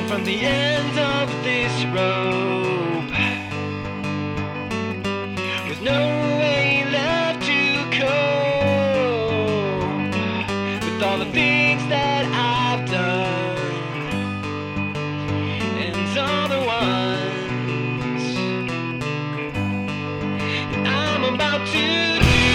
from the end of this rope, with no way left to cope with all the things that I've done and all the ones that I'm about to do.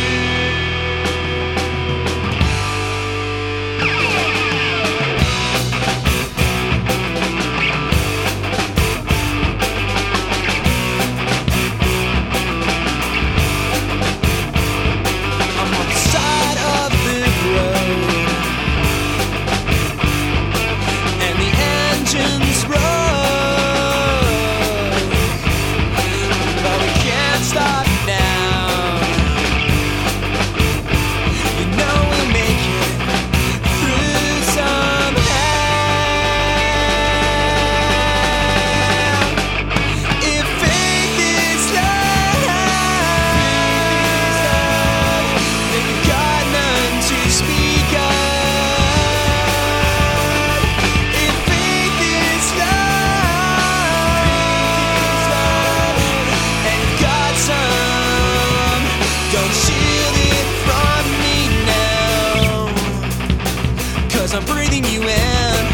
I'm breathing you in,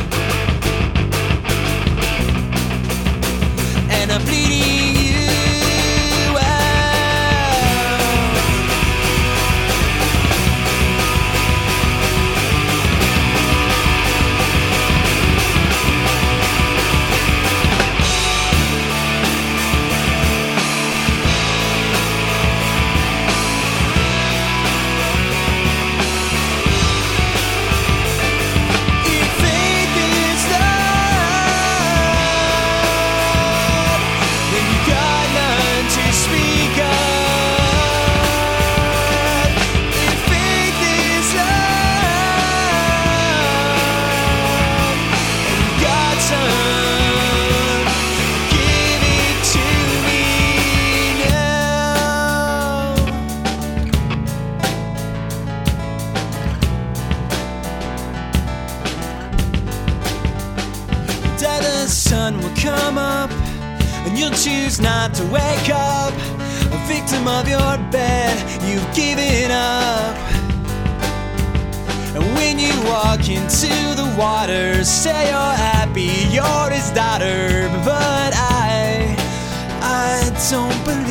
and I'm bleeding you the sun will come up, and you'll choose not to wake up. A victim of your bed, you've given up. And when you walk into the water, say you're happy, you're his daughter. But I don't believe